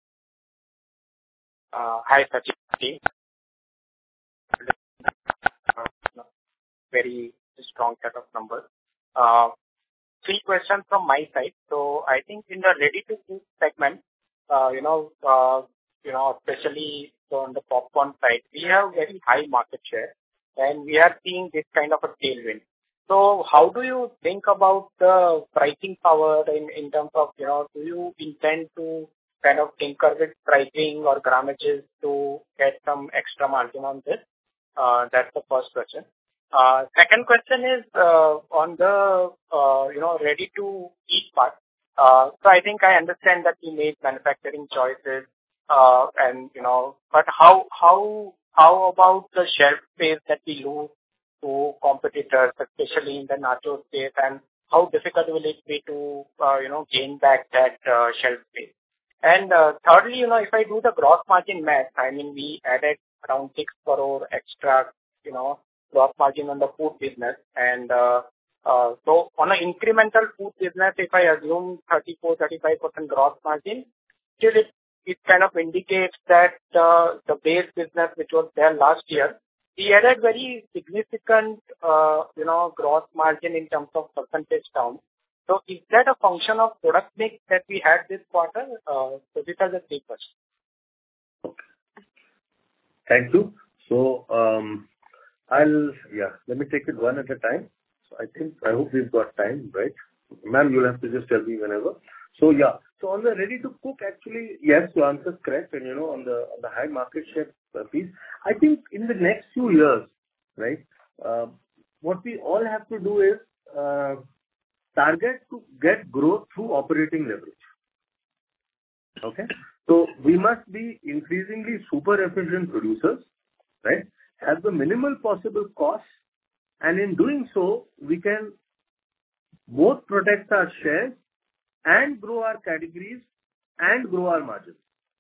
Hi, Sachin. Very strong set of numbers. 3 questions from my side. So I think in the ready-to-eat segment, especially on the popcorn side, we have very high market share, and we are seeing this kind of a tailwind. So how do you think about the pricing power in terms of, do you intend to kind of tinker with pricing or grammages to get some extra margin on this? That's the first question. Second question is on the, ready-to-eat part. So I think I understand that we made manufacturing choices, but how about the shelf space that we lose to competitors, especially in the nacho space, and how difficult will it be to, gain back that shelf space? And thirdly, if I do the gross margin math, I mean, we added around 6 crore extra, gross margin on the food business. And so on an incremental food business, if I assume 34-35% gross margin, still it kind of indicates that the base business, which was there last year, we added very significant, gross margin in terms of percentage terms. So is that a function of product mix that we had this quarter? So these are the 3 questions. Okay. Thank you. So, let me take it one at a time. I hope we've got time, right? Ma'am, you'll have to just tell me whenever. So yeah. So on the ready to cook, actually, yes, your answer is correct. And on the high market share piece, I think in the next few years, right, what we all have to do is target to get growth through operating leverage. Okay? So we must be increasingly super efficient producers, right? Have the minimal possible costs, and in doing so, we can both protect our shares and grow our categories and grow our margins,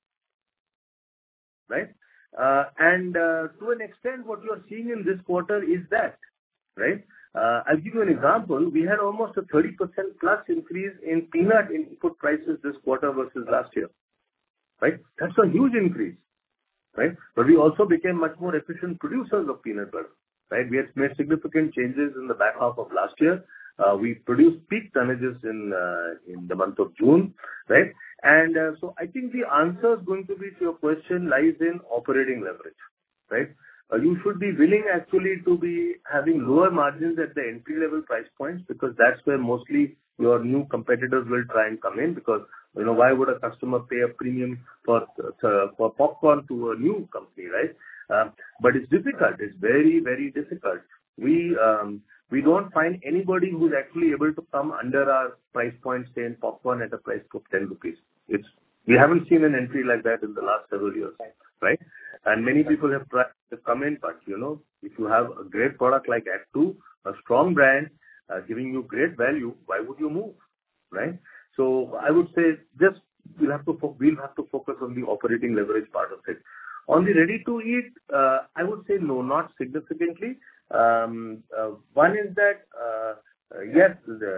right? And to an extent, what you are seeing in this quarter is that, right? I'll give you an example. We had almost a 30% plus increase in peanut input prices this quarter versus last year, right? That's a huge increase, right? But we also became much more efficient producers of peanut butter, right? We had made significant changes in the back half of last year. We produced peak tonnages in the month of June, right? And so I think the answer is going to be to your question lies in operating leverage, right? You should be willing actually to be having lower margins at the entry level price points, because that's where mostly your new competitors will try and come in, because why would a customer pay a premium for popcorn to a new company, right? But it's difficult. It's very, very difficult. We don't find anybody who's actually able to come under our price point, say in popcorn at a price of 10 rupees. We haven't seen an entry like that in the last several years, right? And many people have tried to come in, but if you have a great product like Act 2, a strong brand, giving you great value, why would you move, right? So I would say just we'll have to focus on the operating leverage part of it. On the ready to eat, I would say no, not significantly. One is that yes,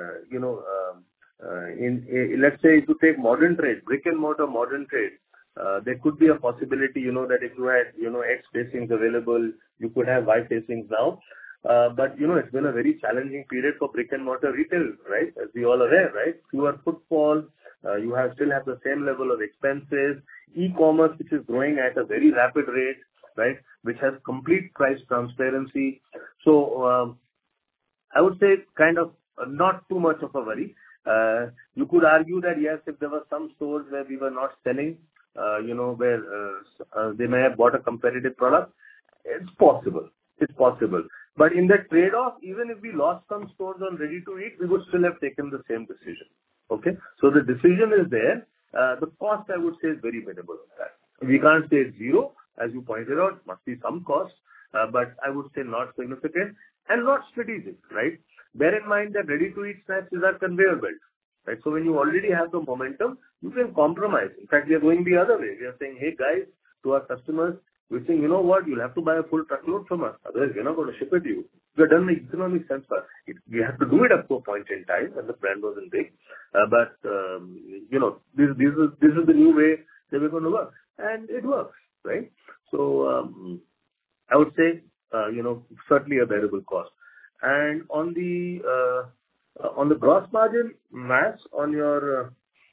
let's say if you take modern trade, brick and mortar modern trade, there could be a possibility, that if you had, X facings available, you could have Y facings now. But, it's been a very challenging period for brick and mortar retail, right? As we all aware, right? Fewer footfall, you still have the same level of expenses, e-commerce, which is growing at a very rapid rate, right? Which has complete price transparency. So, I would say kind of not too much of a worry. You could argue that yes, if there were some stores where we were not selling, where they may have bought a competitive product, it's possible. It's possible. But in that trade-off, even if we lost some stores on ready to eat, we would still have taken the same decision. Okay? So the decision is there. The cost, I would say, is very minimal of that. We can't say it's zero. As you pointed out, must be some cost, but I would say not significant and not strategic, right? Bear in mind that ready-to-eat snacks is our conveyor belt, right? So when you already have the momentum, you can compromise. In fact, we are going the other way. We are saying, hey guys, to our customers, we're saying, you know what, you'll have to buy a full truckload from us. Otherwise, we're not going to ship it to you. It doesn't make economic sense for us. We have to do it up to a point in time when the brand wasn't big. But this is the new way that we're going to work. And it works, right? So I would say, certainly a variable cost. And on the gross margin mass on your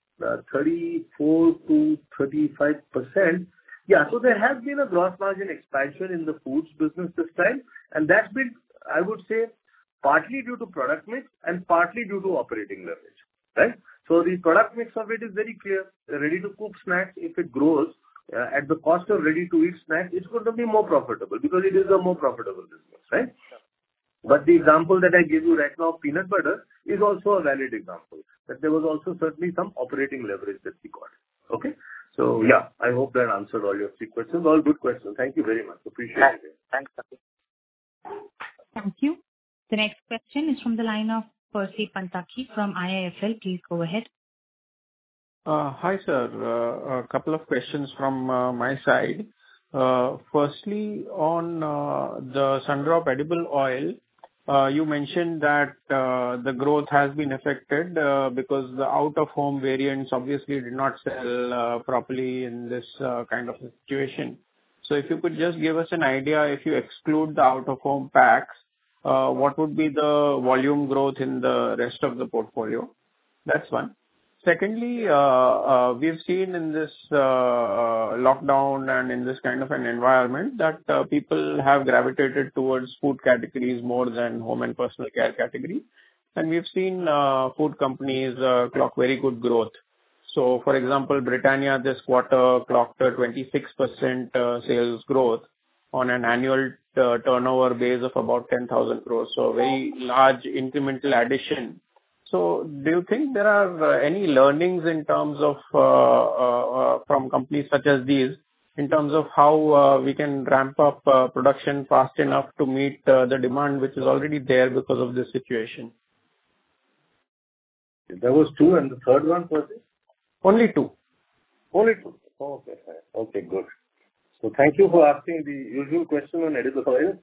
34 to 35%, yeah, so there has been a gross margin expansion in the foods business this time, and that's been, I would say, partly due to product mix and partly due to operating leverage, right? So the product mix of it is very clear. The ready-to-cook snacks, if it grows at the cost of ready-to-eat snacks, it's going to be more profitable because it is a more profitable business, right? But the example that I gave you right now, peanut butter, is also a valid example. That there was also certainly some operating leverage that we got. Okay? So, yeah, I hope that answered all your 3 questions. All good questions. Thank you very much. Appreciate it. Thanks, Sachin. Thank you. The next question is from the line of Percy Panthaki from IIFL. Please go ahead. Hi, sir. A couple of questions from my side. Firstly, on the Sundrop edible oil, you mentioned that the growth has been affected because the out-of-home variants obviously did not sell properly in this kind of a situation. So if you could just give us an idea, if you exclude the out-of-home packs, what would be the volume growth in the rest of the portfolio? That's one. Secondly, we've seen in this lockdown and in this kind of an environment that people have gravitated towards food categories more than home and personal care category. And we've seen food companies clock very good growth. So, for example, Britannia this quarter clocked a 26% sales growth on an annual turnover base of about 10,000 crores. So, a very large incremental addition. So do you think there are any learnings in terms of from companies such as these in terms of how we can ramp up production fast enough to meet the demand which is already there because of this situation? There was two, and the third one was it? Only two. Only two. Oh, okay, fine. Okay, good. So thank you for asking the usual question on edible oils.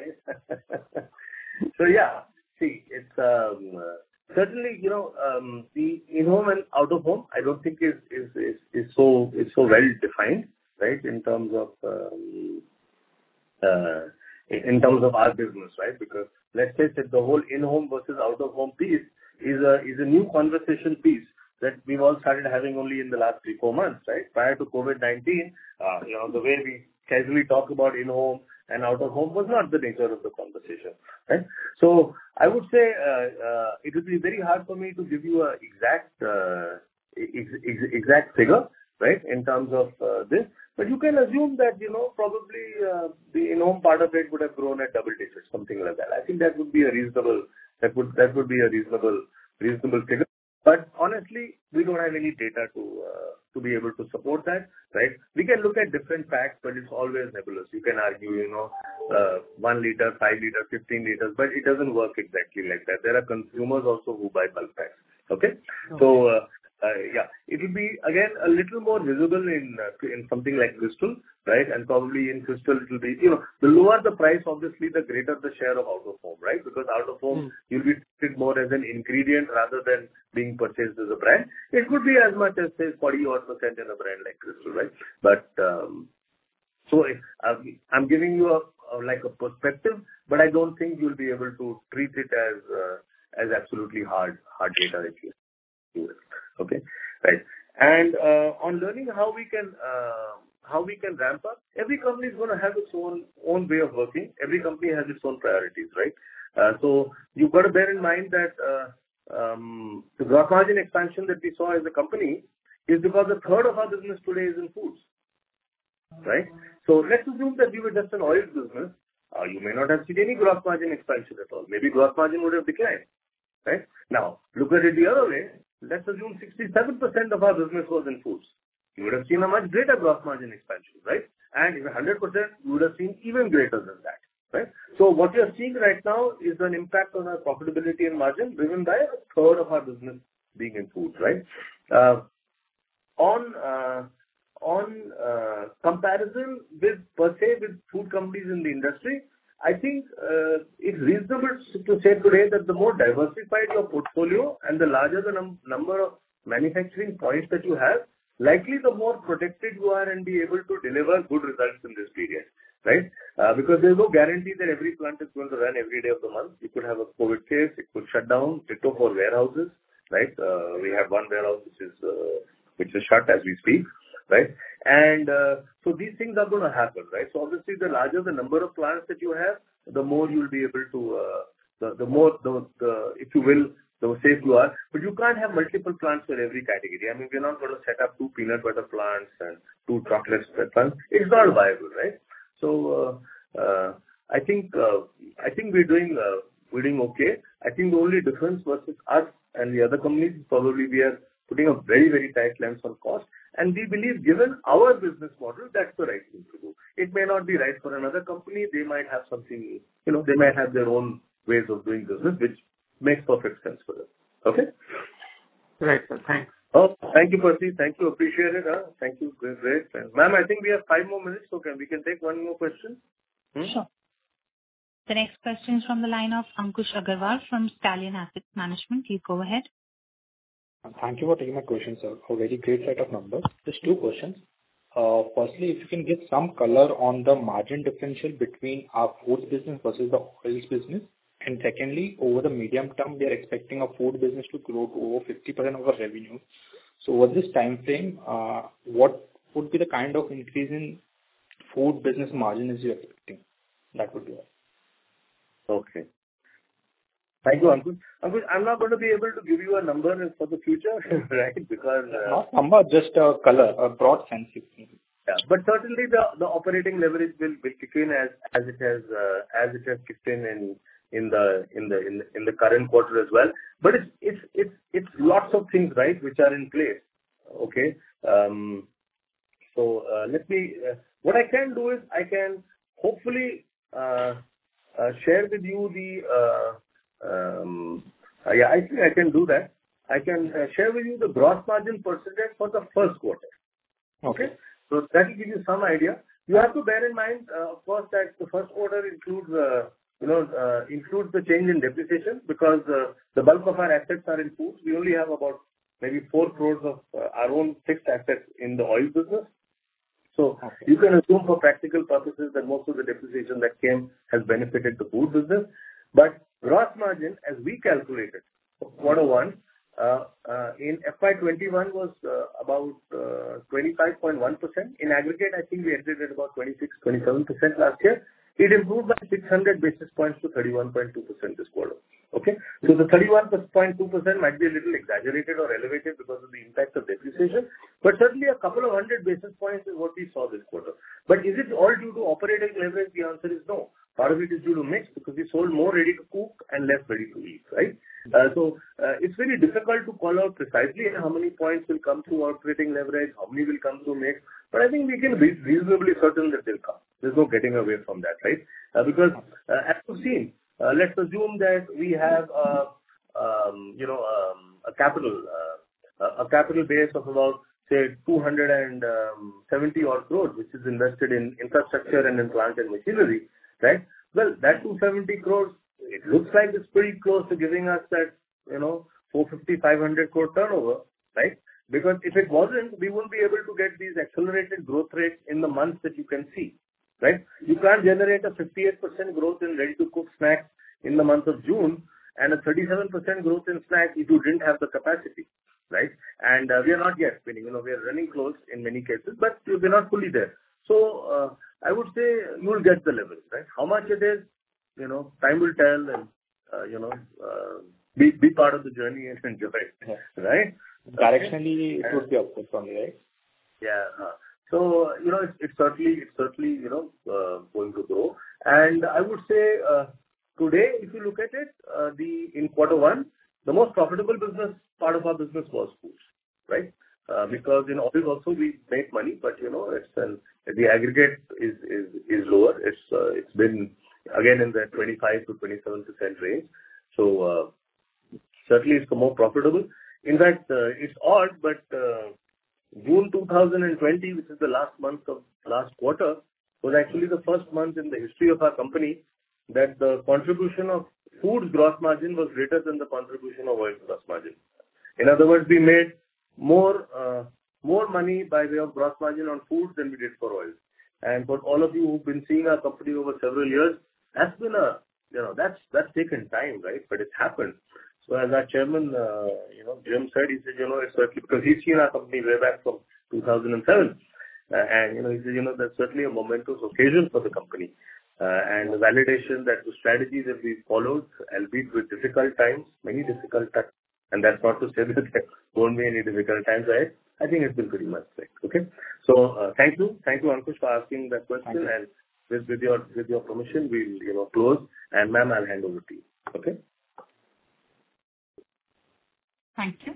So yeah, see, it's certainly, the in-home and out-of-home, I don't think is so well defined, right? In terms of our business, right? Because let's say that the whole in-home versus out-of-home piece is a new conversation piece that we've all started having only in the last 3-4 months, right? Prior to COVID-19, the way we casually talk about in-home and out-of-home was not the nature of the conversation, right? So I would say it would be very hard for me to give you a exact figure, right, in terms of this. But you can assume that, probably the in-home part of it would have grown at double digits, something like that. I think that would be a reasonable, reasonable figure. But honestly, we don't have any data to be able to support that, right? We can look at different facts, but it's always nebulous. You can argue, 1 liter, 5 liter, 15 liters, but it doesn't work exactly like that. There are consumers also who buy bulk packs. Okay? So, it will be again a little more visible in something like Crystal, right? And probably in Crystal it will be, the lower the price, obviously, the greater the share of out-of-home, right? Because out-of-home you'll be treated more as an ingredient rather than being purchased as a brand. It could be as much as say 40-odd% in a brand like Crystal, right? But so I'm giving you a perspective, but I don't think you'll be able to treat it as absolutely hard data if you do it. Okay, right. And on learning how we can ramp up, every company is going to have its own way of working. Every company has its own priorities, right? So you've got to bear in mind that the gross margin expansion that we saw as a company is because a third of our business today is in foods, right? So let's assume that we were just an oil business. You may not have seen any gross margin expansion at all. Maybe gross margin would have declined, right? Now, look at it the other way. Let's assume 67% of our business was in foods. You would have seen a much greater gross margin expansion, right? And if 100%, you would have seen even greater than that, right? So what you're seeing right now is an impact on our profitability and margin driven by a third of our business being in foods, right? On comparison with food companies in the industry, I think it's reasonable to say today that the more diversified your portfolio and the larger the number of manufacturing points that you have, likely the more protected you are and be able to deliver good results in this period, right? Because there's no guarantee that every plant is going to run every day of the month. You could have a COVID case, it could shut down. Ditto for warehouses, right? We have one warehouse which is shut as we speak, right? And so these things are going to happen, right? So obviously, the larger the number of plants that you have, the more you'll be able to, the more, if you will, the safe you are. But you can't have multiple plants for every category. I mean, we're not going to set up 2 peanut butter plants and 2 chocolate plants. It's not viable, right? So I think we're doing okay. I think the only difference versus us and the other companies is probably we are putting a very, very tight lens on cost. And we believe, given our business model, that's the right thing to do. It may not be right for another company. They might have something, they might have their own ways of doing business, which makes perfect sense for them. Okay? Right, sir. Thanks. Oh, thank you, Percy. Thank you. Appreciate it. Thank you. Great. Ma'am, I think we have 5 more minutes, so we can take one more question. Sure. The next question is from the line of Ankush Agarwal from Stallion Asset Management. Please go ahead. Thank you for taking my question, sir. A very great set of numbers. Just 2 questions. Firstly, if you can give some color on the margin differential between our foods business versus the oils business. And secondly, over the medium term, we are expecting our food business to grow to over 50% of our revenue. So over this time frame, what would be the kind of increase in food business margin is you expecting? That would be all. Okay. Thank you, Ankush. Ankush, I'm not going to be able to give you a number for the future, right? Because not number, just a color, a broad sense. Yeah, but certainly the operating leverage will kick in as it has kicked in the current quarter as well. But it's lots of things, right, which are in place. Okay. So let me. What I can do is I can hopefully share with you the. I think I can do that. I can share with you the gross margin percentage for the first quarter. Okay. So that will give you some idea. You have to bear in mind, of course, that the first quarter includes the change in depreciation because the bulk of our assets are in foods. We only have about maybe 4 crores of our own fixed assets in the oil business. So you can assume for practical purposes that most of the depreciation that came has benefited the food business. But gross margin, as we calculated for quarter one, in FY21 was about 25.1%. In aggregate, I think we ended at about 26-27% last year. It improved by 600 basis points to 31.2% this quarter. Okay? So the 31.2% might be a little exaggerated or elevated because of the impact of depreciation, but certainly a couple of hundred basis points is what we saw this quarter. But is it all due to operating leverage? The answer is no. Part of it is due to mix because we sold more ready to cook and less ready to eat, right? So it's very difficult to call out precisely how many points will come through operating leverage, how many will come through mix, but I think we can be reasonably certain that they'll come. There's no getting away from that, right? Because as you've seen, let's assume that we have a capital base of about say 270 odd crores, which is invested in infrastructure and in plant and machinery, right? Well, that 270 crores, it looks like it's pretty close to giving us that 450-500 crore turnover, right? Because if it wasn't, we wouldn't be able to get these accelerated growth rates in the months that you can see, right? You can't generate a 58% growth in ready-to-cook snacks in the month of June and a 37% growth in snacks if you didn't have the capacity, right? And we are not yet, we are running close in many cases, but we're not fully there. So I would say you will get the level, right? How much it is, time will tell, and be part of the journey and enjoy it, right? Directionally, it would be upwards only, right? Yeah. So it's certainly going to grow, and I would say today, if you look at it, in quarter one, the most profitable business part of our business was foods, right? Because in oil also we make money, but the aggregate is lower. It's been again in the 25 to 27% range. So certainly it's the more profitable. In fact, it's odd, but June 2020, which is the last month of last quarter, was actually the first month in the history of our company that the contribution of foods gross margin was greater than the contribution of oil gross margin. In other words, we made more money by way of gross margin on foods than we did for oil. And for all of you who've been seeing our company over several years, that's been that's taken time, right? But it's happened. So as our chairman, Jim said, he said, it's certainly because he's seen our company way back from 2007. And, he said, that's certainly a momentous occasion for the company. And the validation that the strategies that we followed, albeit with difficult times, many difficult times, and that's not to say that there won't be any difficult times ahead. I think it's been pretty much right. Okay. So thank you, Ankush, for asking that question. And with your permission, we'll close. And ma'am, I'll hand over to you. Okay. Thank you.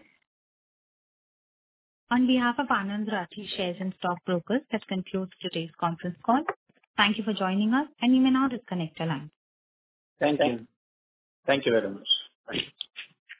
On behalf of Anand Rathi Shares and Stock Brokers, that concludes today's conference call. Thank you for joining us, and you may now disconnect your line. Thank you. Thank you very much. Bye.